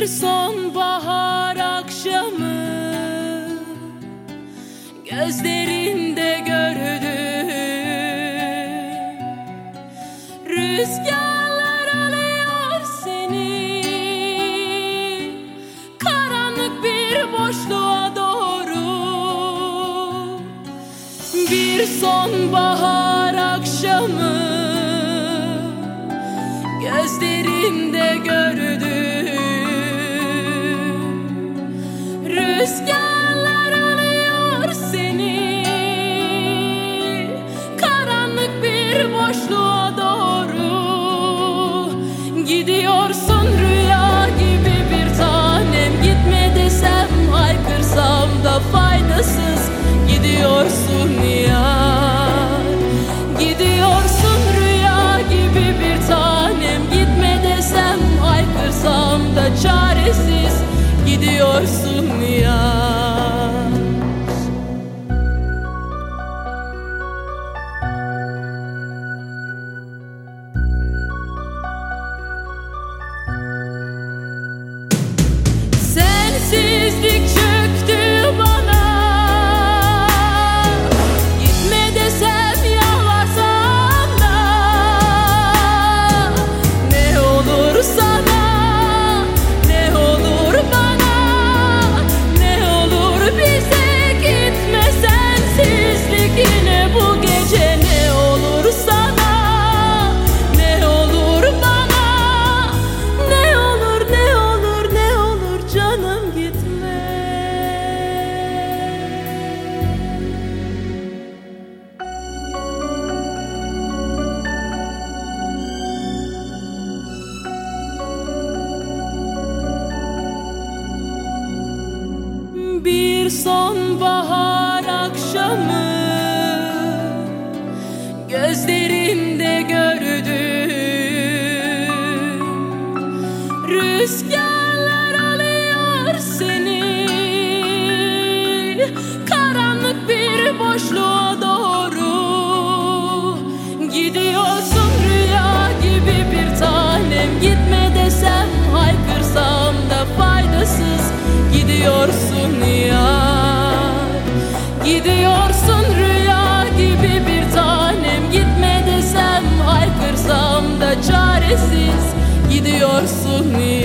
sonbahar akşamı gözlerinde gördüm. Rüzgarlar alıyor seni karanlık bir boşluğa doğru. Bir sonbahar akşamı gözlerinde gördüm. Rüzgarlar alıyor seni karanlık bir boşluğa doğru. Gidiyorsun rüya gibi bir tanem, gitme desem haykırsam da faydasız. Gidiyorsun yar, gidiyorsun rüya gibi bir tanem, gitme desem haykırsam da çaresiz. Gidiyorsun yar. Sensizlik çöktü bana, gitme desem yalvarsam da. Ne olur sana, ne olur bana, ne olur bize, gitme sensizlik yine bu gece. Ne olur sana, ne olur bana, ne olur, ne olur, ne olur canım gitme. Bir sonbahar akşamı gözlerinde gördüm. Rüzgarlar alıyor seni karanlık bir boşluğa doğru. Gidiyorsun rüya gibi bir tanem, gitme desem haykırsam da faydasız. Gidiyorsun yar, gidiyorsun rüya gibi bir tanem, gitme desem haykırsam da çaresiz. Gidiyorsun yar.